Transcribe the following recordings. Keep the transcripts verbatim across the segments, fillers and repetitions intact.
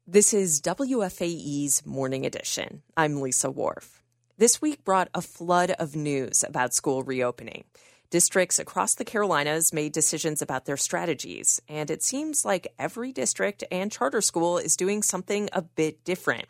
This is W F A E's Morning Edition. I'm Lisa Wharf. This week brought a flood of news about school reopening. Districts across the Carolinas made decisions about their strategies, and it seems like every district and charter school is doing something a bit different.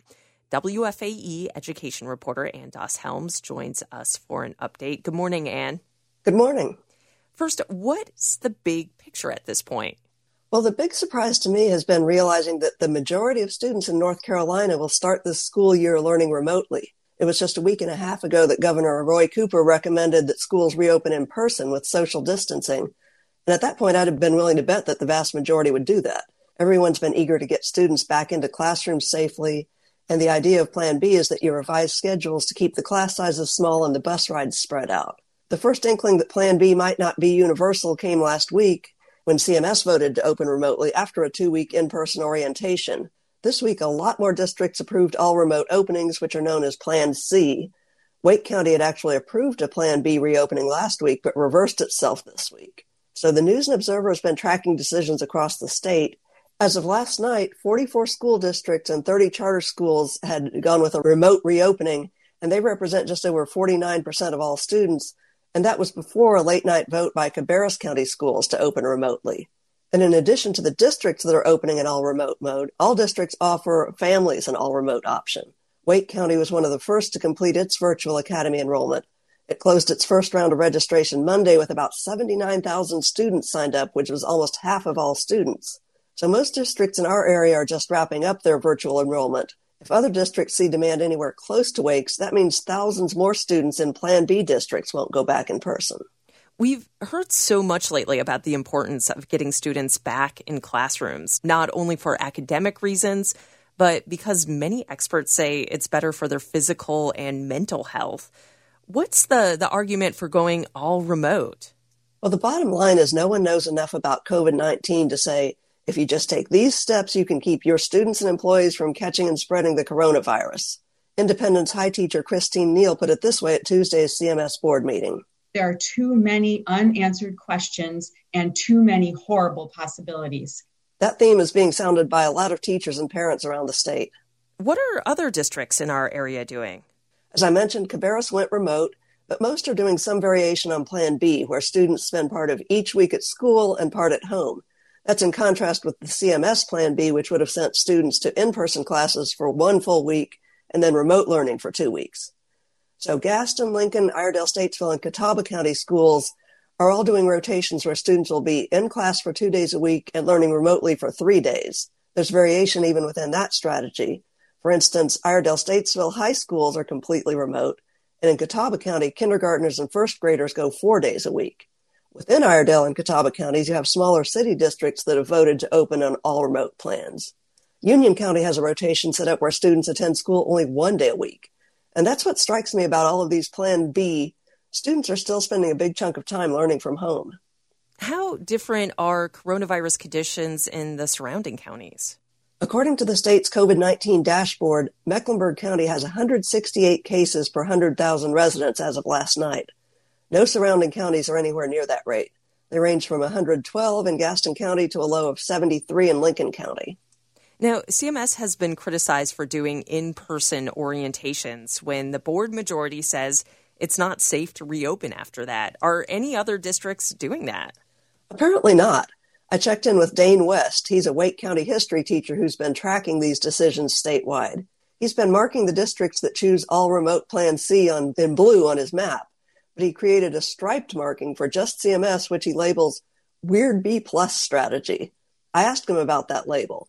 W F A E education reporter Ann Doss Helms joins us for an update. Good morning, Ann. Good morning. First, what's the big picture at this point? Well, the big surprise to me has been realizing that the majority of students in North Carolina will start this school year learning remotely. It was just a week and a half ago that Governor Roy Cooper recommended that schools reopen in person with social distancing. And at that point, I'd have been willing to bet that the vast majority would do that. Everyone's been eager to get students back into classrooms safely. And the idea of Plan B is that you revise schedules to keep the class sizes small and the bus rides spread out. The first inkling that Plan B might not be universal came last week when C M S voted to open remotely after a two-week in-person orientation. This week, a lot more districts approved all remote openings, which are known as Plan C. Wake County had actually approved a Plan B reopening last week, but reversed itself this week. So the News and Observer has been tracking decisions across the state. As of last night, forty-four school districts and thirty charter schools had gone with a remote reopening, and they represent just over forty-nine percent of all students. And that was before a late-night vote by Cabarrus County schools to open remotely. And in addition to the districts that are opening in all-remote mode, all districts offer families an all-remote option. Wake County was one of the first to complete its virtual academy enrollment. It closed its first round of registration Monday with about seventy-nine thousand students signed up, which was almost half of all students. So most districts in our area are just wrapping up their virtual enrollment. If other districts see demand anywhere close to Wake's, that means thousands more students in Plan B districts won't go back in person. We've heard so much lately about the importance of getting students back in classrooms, not only for academic reasons, but because many experts say it's better for their physical and mental health. What's the, the argument for going all remote? Well, the bottom line is no one knows enough about covid nineteen to say, if you just take these steps, you can keep your students and employees from catching and spreading the coronavirus. Independence High teacher Christine Neal put it this way at Tuesday's C M S board meeting. There are too many unanswered questions and too many horrible possibilities. That theme is being sounded by a lot of teachers and parents around the state. What are other districts in our area doing? As I mentioned, Cabarrus went remote, but most are doing some variation on Plan B, where students spend part of each week at school and part at home. That's in contrast with the C M S Plan B, which would have sent students to in-person classes for one full week and then remote learning for two weeks. So Gaston, Lincoln, Iredell, Statesville, and Catawba County schools are all doing rotations where students will be in class for two days a week and learning remotely for three days. There's variation even within that strategy. For instance, Iredell, Statesville high schools are completely remote, and in Catawba County, kindergartners and first graders go four days a week. Within Iredell and Catawba counties, you have smaller city districts that have voted to open on all remote plans. Union County has a rotation set up where students attend school only one day a week. And that's what strikes me about all of these Plan B. Students are still spending a big chunk of time learning from home. How different are coronavirus conditions in the surrounding counties? According to the state's covid nineteen dashboard, Mecklenburg County has one hundred sixty-eight cases per one hundred thousand residents as of last night. No surrounding counties are anywhere near that rate. They range from one hundred twelve in Gaston County to a low of seventy-three in Lincoln County. Now, C M S has been criticized for doing in-person orientations when the board majority says it's not safe to reopen after that. Are any other districts doing that? Apparently not. I checked in with Dane West. He's a Wake County history teacher who's been tracking these decisions statewide. He's been marking the districts that choose all remote Plan C on, in blue on his map. But he created a striped marking for just C M S, which he labels Weird B plus strategy. I asked him about that label.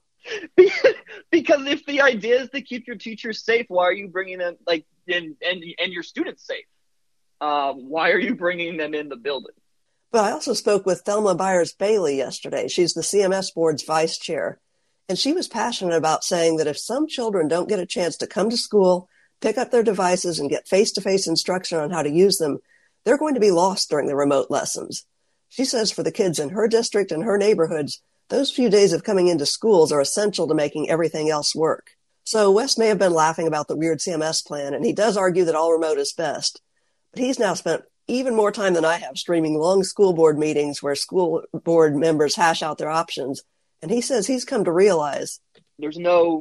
Because if the idea is to keep your teachers safe, why are you bringing them, like, and and, and your students safe? Uh, why are you bringing them in the building? But I also spoke with Thelma Byers-Bailey yesterday. She's the C M S board's vice chair. And she was passionate about saying that if some children don't get a chance to come to school, pick up their devices, and get face-to-face instruction on how to use them, they're going to be lost during the remote lessons. She says for the kids in her district and her neighborhoods, those few days of coming into schools are essential to making everything else work. So West may have been laughing about the weird C M S plan, and he does argue that all remote is best. But he's now spent even more time than I have streaming long school board meetings where school board members hash out their options. And he says he's come to realize there's no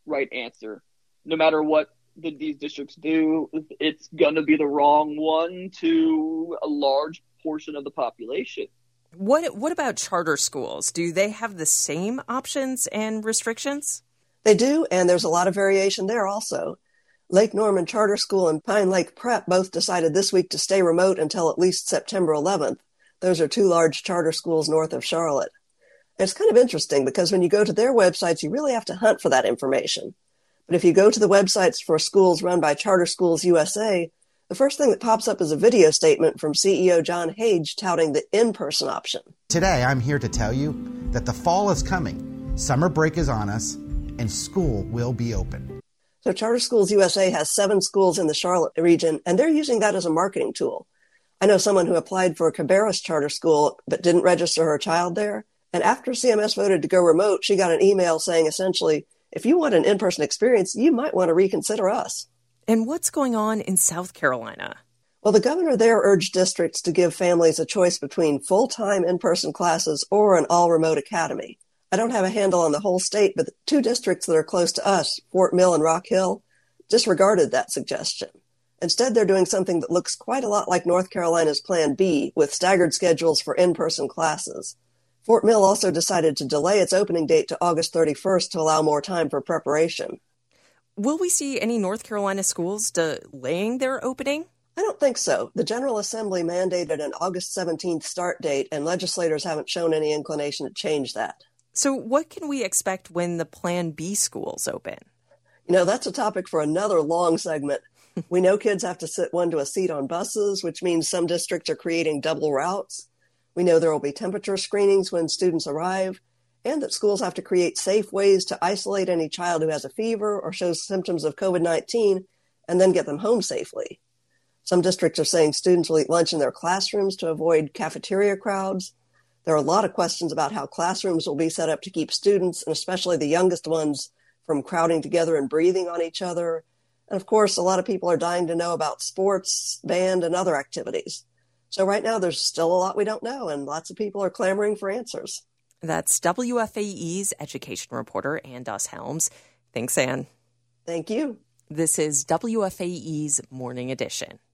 right answer. No matter what the, these districts do, it's going to be the wrong one to a large portion of the population. What what about charter schools? Do they have the same options and restrictions? They do, and there's a lot of variation there also. Lake Norman Charter School and Pine Lake Prep both decided this week to stay remote until at least September eleventh. Those are two large charter schools north of Charlotte. And it's kind of interesting because when you go to their websites, you really have to hunt for that information. But if you go to the websites for schools run by Charter Schools U S A, the first thing that pops up is a video statement from C E O John Hage touting the in-person option. Today, I'm here to tell you that the fall is coming, summer break is on us, and school will be open. So Charter Schools U S A has seven schools in the Charlotte region, and they're using that as a marketing tool. I know someone who applied for a Cabarrus charter school but didn't register her child there. And after C M S voted to go remote, she got an email saying essentially, if you want an in-person experience, you might want to reconsider us. And what's going on in South Carolina? Well, the governor there urged districts to give families a choice between full-time in-person classes or an all-remote academy. I don't have a handle on the whole state, but the two districts that are close to us, Fort Mill and Rock Hill, disregarded that suggestion. Instead, they're doing something that looks quite a lot like North Carolina's Plan B, with staggered schedules for in-person classes. Fort Mill also decided to delay its opening date to August thirty-first to allow more time for preparation. Will we see any North Carolina schools delaying their opening? I don't think so. The General Assembly mandated an August seventeenth start date, and legislators haven't shown any inclination to change that. So what can we expect when the Plan B schools open? You know, that's a topic for another long segment. We know kids have to sit one to a seat on buses, which means some districts are creating double routes. We know there will be temperature screenings when students arrive, and that schools have to create safe ways to isolate any child who has a fever or shows symptoms of covid nineteen and then get them home safely. Some districts are saying students will eat lunch in their classrooms to avoid cafeteria crowds. There are a lot of questions about how classrooms will be set up to keep students, and especially the youngest ones, from crowding together and breathing on each other. And of course, a lot of people are dying to know about sports, band, and other activities. So right now, there's still a lot we don't know, and lots of people are clamoring for answers. That's W F A E's education reporter, Ann Doss Helms. Thanks, Ann. Thank you. This is W F A E's Morning Edition.